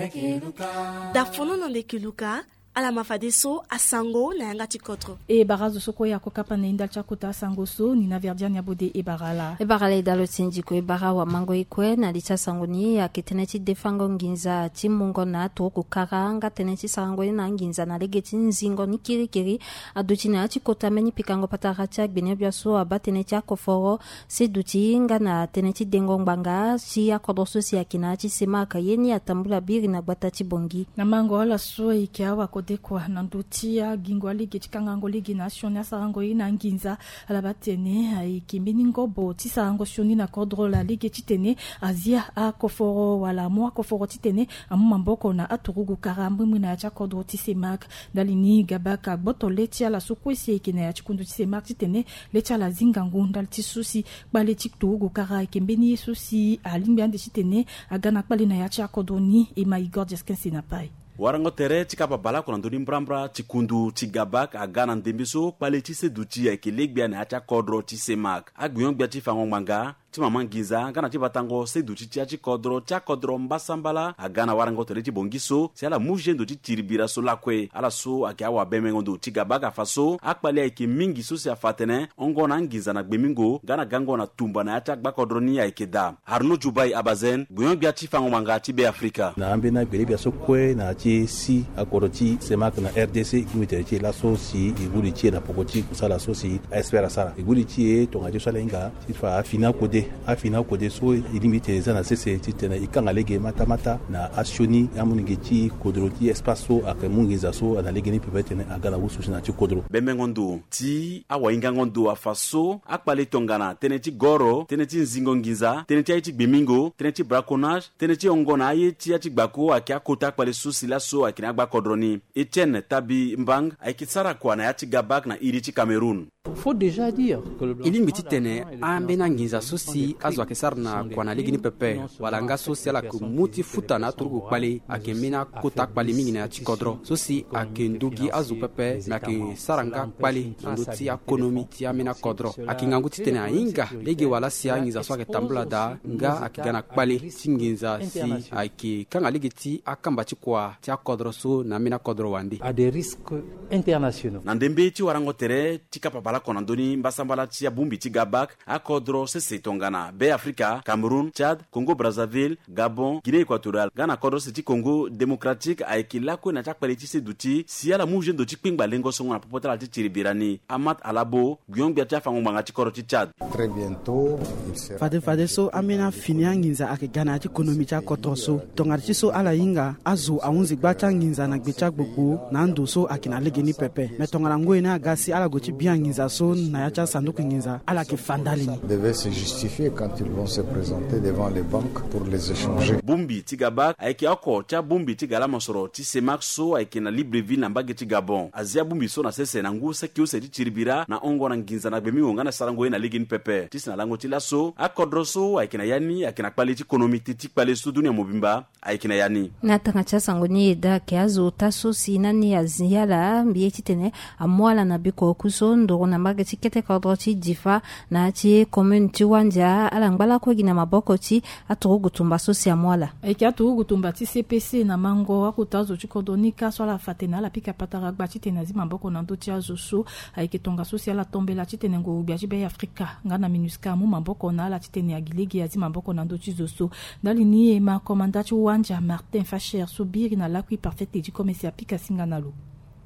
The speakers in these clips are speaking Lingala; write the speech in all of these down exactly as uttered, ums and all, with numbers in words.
da fono nande kiluka ala mafade so asango na yanga tikotro e barazo soko ya kokapa na indal chakuta sango so ni na verdia nya bode e barala e barala idalo tsinjiko e barawa mango ikwe na licha sango ni ya keteneti defango nginza timungo na to kukaranga teneti sango na nginza na legeti nzingo ni kirikiri aduti na tikota meni pikango pataracha benya biaso abateneti akoforo seduti nga na teneti dengo mbanga si ya kodoso si akina ti sema kayeni atambula biri na batati bongi na mango ala so ikiawa kodekwa nandutia gingwa ligi chikangango ligi national sarango ina nginza ala batene ai kimbini ngobo tisarango shoni na kodro la ligi chitene azia a koforo wala mo koforo titene amamboko na aturugu karambu muna cha kodro tisemak dalini gabaka boto letia la sukwesi ikine ya chikundu tisemak titene letia la zingangu ndal tisusi bale tiktugu kara kimbini susi alimbiande chitene agana bale na ya cha kodro ni e my gorgeous kensina pai warango tere chikapa bala kuna ndoni mbrambra chikundu chigabak agana ndembiso pale chise duti ya kilegbia na acha kodro chisemak agbion gbia chifango manga chimama ngiza ngana chibatango sedu chicha chikodro cha kodro mbasambala agana warango tere chibongiso siala mujendo chitiribira so lakwe ala so akiawa bemengondo chigabaga faso akpali aiki mingi so sia fatene ongona ngiza na gbemingo gana gango na tumba na acha gbakodro ni aikeda Arno Jubai Abazen gbion gbia chifango manga chibe Afrika na ambe na gbelebia so kwe na chi si akoroti semak na R D C imite chi la so si iguli chi na pokoti kusala so si espera sala iguli chi tonga jo salenga sifa afina kode afina kode so ilimite zana sese titena ikanga lege mata mata na asioni amuninge chi kodroti espaso akamungiza so na lege ni pepetene agala wusu na chi kodro bemengondo ti awainga ngondo afaso akpale tongana teneti goro teneti nzingo ngiza teneti aiti gbemingo teneti braconage teneti ongona aye ti ati gbako akia kota akpale susi la so akina gba kodroni Etienne Tabi Mbang aikitsara kwa na yati gabak na irichi Cameroun. Faut déjà dire que le ili mbititene ambena nginza susi azwa kesarna kwa na ligini pepe walanga susi ala kumuti futa na turgu kwali akemina kota kwali mingi na chikodro susi akendugi azu pepe na ke saranga kwali nduti ekonomi ti amina kodro akingangu titene ainga lege wala si nginza swake tambula da nga akigana kwali tinginza si aki kanga ligiti akamba chikwa ti akodro so na mina kodro wandi à des risques internationaux nandembe ti warango tere tikapa bala kona ndoni mbasambala ti ya bumbi ti gabak akodro sese tongana be Afrika Cameroun Chad Congo Brazzaville Gabon Guinée Équatoriale Ghana kodro ti Congo démocratique aikila ko na chakpale ti se duti si ala muje ndo ti pingba lengo songo na popotala ti tiribirani Amat Alabo gyon bia ti afango manga ti koro ti Chad très bientôt fade fade so amena finia nginza ake Ghana ti ekonomi ti akoto so tonga ti so ala inga azu awunzi gba cha nginza na gbecha gbogbo na ndo so akina lege ni pepe metonga ngo ina agasi ala go ti bia nginza so na yacha sanduku nginza ala ke fandalini devait se justifier quand ils vont se présenter devant les banques pour les échanger. Bumbi ti gabak aiki oko cha bumbi ti gala mosoro ti semak so aiki na Libreville na mbage ti Gabon azia bumbi so na sese na ngusa ki ose ti chiribira na ongo na nginza na gbemi ngana sarango na ligin pepe ti sina lango ti laso akodro so aiki na yani aiki na kpali ti ekonomi ti ti kpali su dunia mobimba aiki na yani na tanga cha sango ni da ke azu taso sinani aziala mbiye titene amwala na biko kuso ndo na mbage ti kete kodro ti difa na ti commune ti wanja ala ngbala ko gina maboko ti aturugu tumba so si amwala eki aturugu tumba ti C P C na mango akutazo chikodonika so la fatena la pika patara gba ti tenazi maboko na ndo ti azo so aiki tonga so si ala tombe la ti tenengo bia ti be Afrika ngana minuska mu maboko na ala ti tene agilegi azi maboko na ndo ti zo so dali ni e ma komanda ti wanja Martin Facher so biri na lakui parfait ti komesi apika singa na lo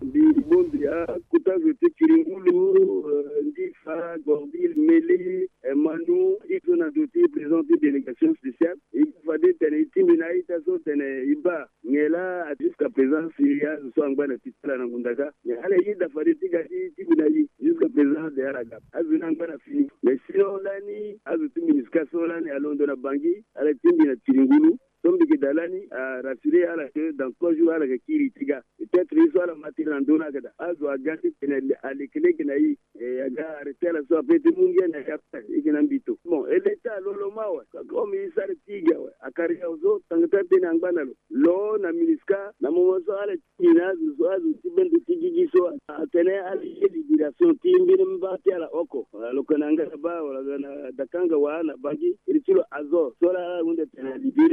Bondia, Koutazo Tekiringulu, Ndifa, Gorbil, Mele, Manu, ils ont adopté présenté délégation spéciale. Il fallait tenir Timinaï, Tasso, tenir Iba, Niela, jusqu'à présent, Syria, ce soit en bas de Titala, Nangundaka. Allez, il a fallu Tigati, Timinaï, jusqu'à présent, de Araga. Azunanga a fini. Mais sinon, l'année, Azutimiska Solani, à Londres, à Bangui, à la Timina Tiringulu. Donc, de Dalani a rassuré à la que dans trois jours, à la Kiri Tiga, peut-être ils sont à la matière en Donagada. Azo a gâté à l'éclé qui n'a eu, et a arrêté la soirée de Mungan et Ganambito. Bon, et l'État, l'Oloma, comme il s'arrête Tiga, à Carriazo, Tangata de Nanganalo. L'eau, na Miniska, na Momoso, à la Tina, Zoaz, Tiben de Tigiso, à Tene, à l'Ibiration, Timbin, Bati à la Oko, à l'Okananga, à Dakanga, à Bagi, et tu le Azor, soit là, on est libéré aussi.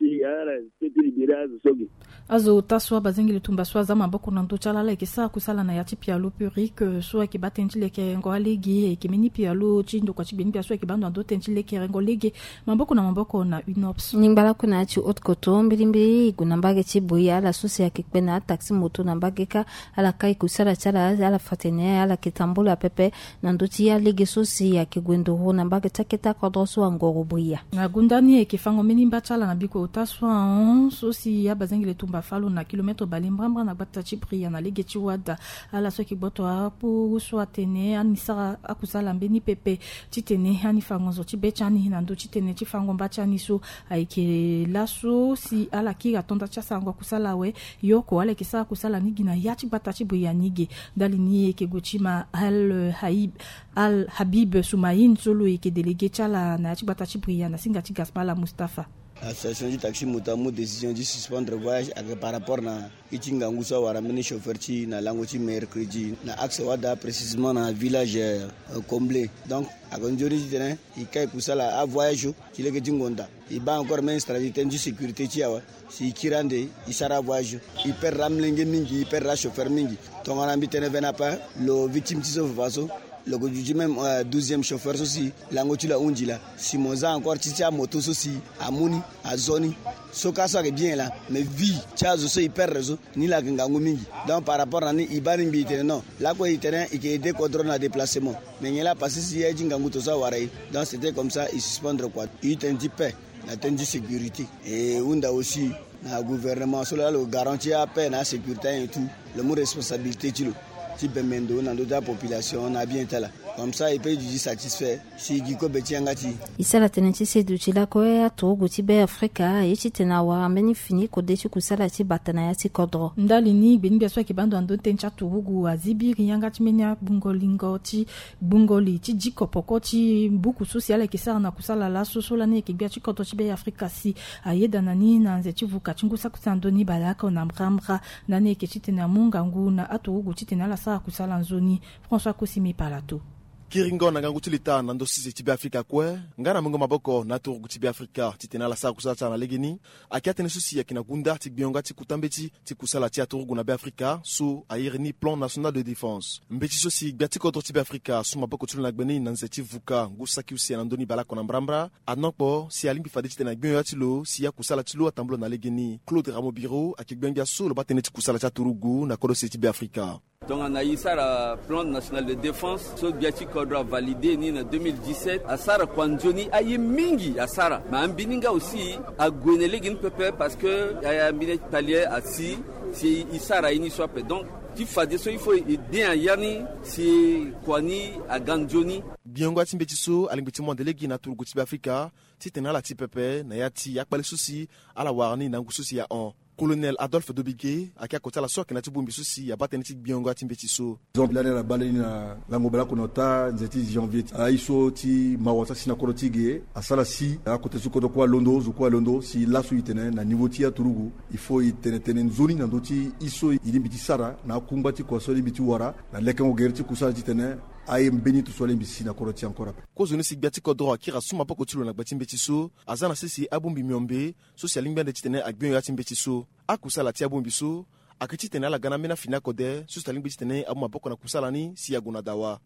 libéré ala c'était libéré azosogi azo taswa bazengile tumba swa za maboko na ndochala la kisa kusala na yati pialo purique so ki batentile ke ngo aligi ke mini pialo chindo kwa chibini pia so ki bando ndo tentile ke ngo ligi maboko na maboko na unops nimbala kuna chi otkoto mbilimbi kunambage chibuya la susi ya kipena taxi moto nambage ka ala kai kusala chala ala fatene ala kitambula pepe na ndoti ya ligi susi ya kigwendo ho nambage taketa kwa doso ngoro buya na gundani ke fango mini mbachala na biko utaswa on susi ya bazengile tumba falo na kilometro balimbamba na bata chibria na ligi chiwada ala so ki boto apu so atene anisa akusala mbeni pepe chitene ani fango zo chibechani na ndo chitene chifango mbachani so aike laso si ala kira tonda cha sango kusala we yoko ale kisa kusala nigina yachi bata chibuya nige dali ni ke gochima al haib al habib sumayin solo ke délégué chala na yachi bata chibuya na singa chi gaspala mustafa. L'association du taxi motamu décision de suspendre voyage par rapport na itinga ngusa warameni chauffeur chi na langochi mercredi na axe wada précisément na village euh, comblé donc à Gondjori terrain il kay kusala a voyage qui le tingonda il ba encore men stratégie de sécurité chi awa si kirande il sara voyage il perd ramlenge mingi il perd la chauffeur mingi donc on a mis tene vena pas le victime ti sauve vaso le gojuji même euh, douzième chauffeur aussi langochi la unjila si moza encore titi a moto aussi amuni a zoni soka so que bien là mais vie chazo so hyper réseau ni la ngangu mingi donc par rapport à ni ibani mbite non là quoi il terrain il était contrôle na déplacement mais il a passé si ya jingangu to sa warai donc c'était comme ça il suspendre quoi il tendi paix la tendi sécurité et unda aussi na gouvernement so là le garantie à paix na sécurité et tout le mot responsabilité tu type mendo na la population on a bien tala comme ça il peut du satisfait si giko betiangati isala tenenti se duchila ko ya to gutibe Afrika yichi tena wa ameni fini ko dechi kusala ti batana ya ti kodro ndali ni beni biaswa ki bando ando tencha turugu azibiri yanga ti menya bungolingo ti bungoli ti jiko poko ti buku social ke sara na kusala la sosola ne ke bia ti kodro ti be Afrika si ayeda nani na nze ti vuka tingusa kusandoni balaka na mramra nane ke ti tena mungangu na aturugu ti tena la kusala nzoni François Kosimi Palato kiringo na ngangu tilita na ndo sisi tibi Afrika kwe ngana mungo maboko na turgu tibi Afrika titena la sa kusala na legini akiate ne susi yakina gunda tibionga tikutambeti tikusala tia turgu na be Afrika su ayirni plan national de défense mbeti sosi gbati kodro tibi Afrika su maboko tulu na gbeni na nzeti vuka ngusa kiusi na ndoni balako na mbrambra anokpo si alimbi fadi titena gbenya tilo si ya kusala tilo atambulo na legini Claude Ramobiro akigbenga su lo batene tikusala tia turgu na kodo tibi Afrika. Donc on a eu ça le plan national de défense so biati kodra validé ni en deux mille dix-sept à Sara Kwanjoni aye mingi à Sara mais ambininga aussi à Gwenele gin pepe parce que ya mbinet palier à si si isara ini soit donc il faut il faut aider à yani si kwani à Ganjoni biongo timbeti so alimbeti mo delegi na turgu tibi Afrika titena la ti pepe na yati yakpale susi ala warni na ngususi ya on Colonel Adolphe Dobike akia kota la soka na tibumbi susi ya batenetik biongo timbeti so donc l'année la balle na langobela konota nzeti janvier aiso ti mawasa sina korotige asala si a côté su ko kwa londo zu kwa londo si la su itene na niveau ti ya turugu il faut itene tene nzoni na ndoti iso ilimbiti sara na kumbati kwa soli biti wara na lekango gerti kusala titene aye mbeni to sole mbisi na koroti encore ko zoni sigbiati ko droit kira suma poko tilo na gbati mbeti so azana sisi abumbi miombe social limbia de titene agbion ya timbeti so akusala ti abumbi so akiti tene la gana mena fina kode social limbia titene abuma poko na kusala ni si aguna dawa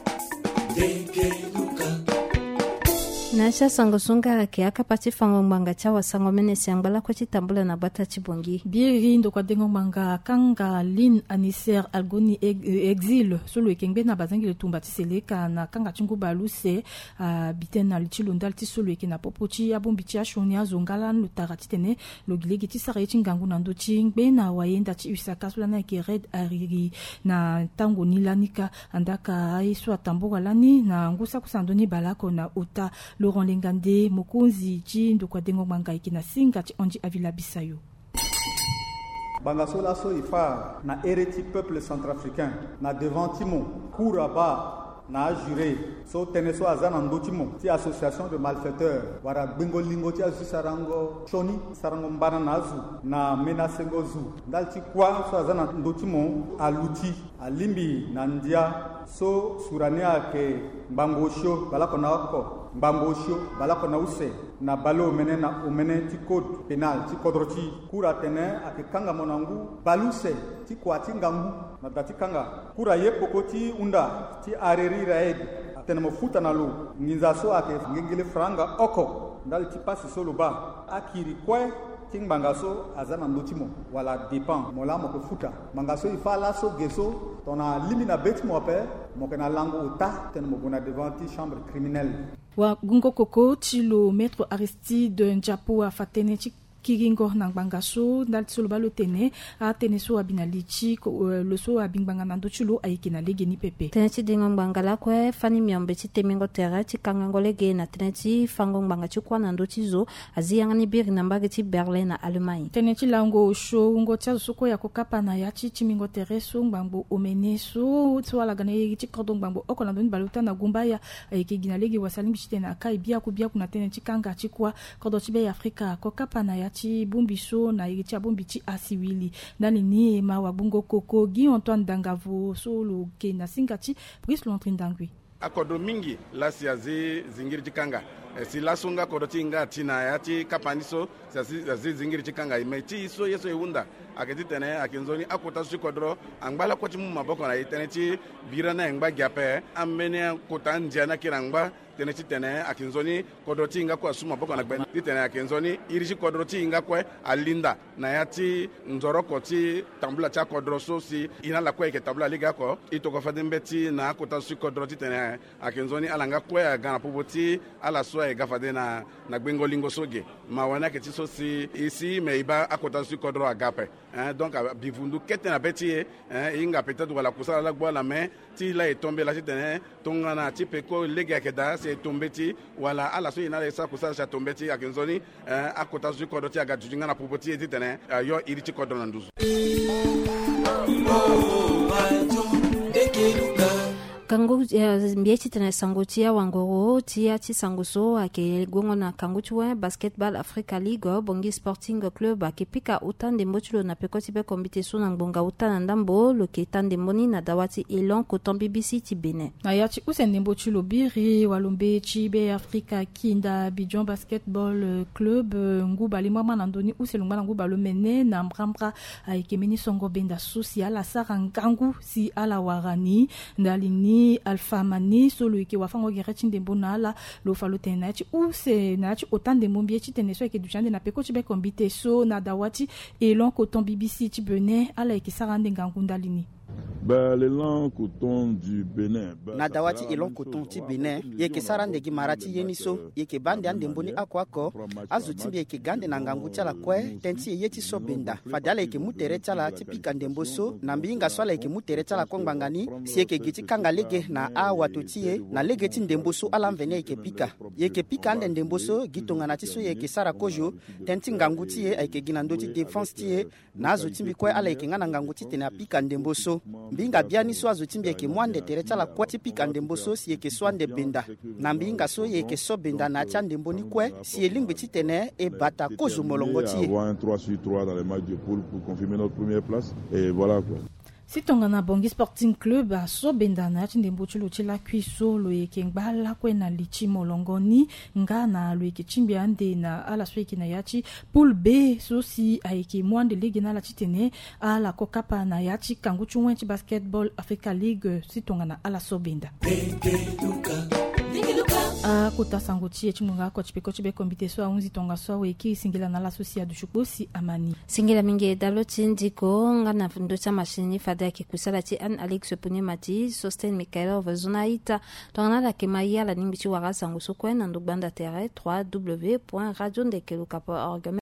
Nasha sango sunga ke akapati fango manga chawa sango mene siangbala ko chitambula na bata chibongi biri ndo kwa dengo manga kanga lin aniser algoni exil solo ekengbe na bazangi le tumba tiseleka na kanga chingu baluse a bitena lichilo ndalti solo ekena popochi abombichi ashoni azongala lutara titene logilegi tisare chingangu na ndo chingbe na wayenda chi usaka sula na ke red ariri na tango nilanika andaka aiso atamboga lani na ngusa kusandoni balako na uta Laurent Lengande Mokonzi ji ndo kwa dengo manga ikina singa ti onji avila bisayo Bangaso laso ifa na ereti peuple centrafricain na devant timo Kouraba na juré so teneso azana ndotimo ti association de malfaiteurs wara bingolingo ti azu sarango choni sarango mbana nazu na menacengo zu dalti kwa so azana ndotimo aluti alimbi na ndia so surania ke mbangosho balako na ko mbambosho balako na use na balo mene na omene ti code pénal ti kodro ti kura tene ake kanga monangu baluse ti kwa ti ngangu na dati kanga kura ye poko ti unda ti areri raed tene mo futa na lo nginza so ake ngengele franga oko ndali ti pasi solo ba akiri kwe ting bangaso azana ndotimo wala dépend mola mo ko futa bangaso ifala so geso tona limina bet mo pe mo kana lango ota ten mo bona devant ti chambre criminelle wa gungo koko ti lo maître Aristide Njapo afatene ti kiringo na bangaso ndal ti so lo ba lo tene a tene so abina lichi lo so abingbanga na ndoti lo ayeke na lege ni pepe tene ti dingo ngbanga la kue fani miombe ti temingo tere ti kangango lege na tene ti fango ngbanga ti kuâ na ndoti zo azi yanga ni biri na mbage ti Berlin na Allemagne tene ti lango sho ngo ti azo so kue yako kapa na ya ti timingo tere so ngbangbo omene so ti walaga na yegi ti kordo ngbangbo oko na ndöni bale uta na gumba ya ayeke gi na lege wasalingi ti tene akai biaku biaku na tene ti kanga ti kuâ kordo ti be afrika ko kapa na ya ti bumbi so na yegi ti abumbi ti asiwili ndani ni e ma wabungo koko Guy Antoine Dangavo so lo ke na singa ti Brice Lontri Ndangui akodo mingi lasi azi zingiri chikanga si lasunga kodo tinga tina ya ti kapani so azi zingiri chikanga ime ti so yeso eunda aketi tene akinzoni akota su kodro angbala ko ti mu maboko na itene ti birana engba giape amene kota njiana kirangba tene ti tene akinzoni kodro ti inga ko asuma boko na gben ti tene akinzoni irishi kodro ti inga ko alinda na ya ti nzoro ko ti tambula cha kodro so si ina la ko ke tabula liga ko itoko fadembe ti na kota su kodro ti tene akinzoni alanga ko gana poboti ala so e gafade na na gbengo lingo soge ma wana ke ti so si isi me iba akota su kodro agape hein donc bivundu kete na beti hein inga peut-être wala kusala la gbo la main ti la e tomber la ti tene tonga na ti peko lege ke da se tomber ti wala ala so ina sa kusala cha tomber ti akinzoni hein akota su kodro ti aga junga na poboti ti tene yo iri ti kodro na nduzu kango mbie ti tene sango ti awangoro ti ya ti sango so ayeke gongo na kango ti wen basketball Africa League bongi Sporting Club ayeke pika uta ndembo ti lo na peko ti be kombite so na ngbonga uta na ndambo lo yeke ta ndembo ni na dawa ti Elan Coton B B C ti Benin na ya ti use ndembo ti lo biri walombe ti be Africa Kinda Abidjan Basketball Club nguba li mwama na ndöni use lo ngba na nguba lo mene na mbrambra ayeke mbeni songo benda so si ala sara ngangu si ala wara ni ndali ni Alpha Mani solo yeke wafango gere ti ndembo na ala lo fa lo tene na ya ti use na ya ti ota ndembo mbie ti tene so ayeke duti ande na peko ti be kombite so na dawa ti Elan Coton B B C ti Benin ala yeke sara ande ngangu ndali ni Bah, l'élan coton du Bénin. Bah, na dawati Elan Coton ti Benin yeke sara ndegi marati yeni so yeke bande ande mboni ako ako azo timbi yeke gande na ngangu ti ala kue tenti e ye ti so benda fade ala yeke mu tere ti ala ti pika ndembo so na mbinga so ala yeke mu tere ti ala kue ngbanga ni si yeke gi ti kanga lege na awato ti ye na lege ti ndembo so ala mvene yeke pika yeke pika ande ndembo so gi tongana ti so yeke sara kojo tenti ngangu ti ye ayeke gi na ndö ti défense ti ye na azo timbi kue ala yeke nga na ngangu ti tene apika ndembo so mbinga biani so azo timbi yeke mwande tere ti ala kue ti pika ndembo so si yeke so ande benda na mbinga so yeke so benda na ti andembo ni kue si e lingbi ti tene e bata kozo molongo ti ye avoir un trois sur trois dans les matchs de poule pour confirmer notre première place et voilà quoi. Si tonga na bongi Sporting Club a so benda na ti ndembo ti lo ti lakui so lo yeke ngba lakue na li ti molongo ni nga na lo yeke ti mbi ande na ala so yeke na ya ti poule B so si ayeke mu ande lege na ala ti tene ala ko kapa na ya ti kangu ti wen ti Basketball Africa League si tonga na ala so benda a kota sango ti e ti ngbonga oko ti peko ti be kombite so ahunzi tonga so aweke e singela na ala so si adu shukpo si amani singela mingi e dalo ti ndiko nga na ndo ti amashini fade ayeke kusala ti Anne Alex Ponema ti Sosten Mikhailov zona aita tongana ala yeke ma ye ala ningbi ti wara sango so kue na ndö gbanda tere w w w point radio ndekeluka point org.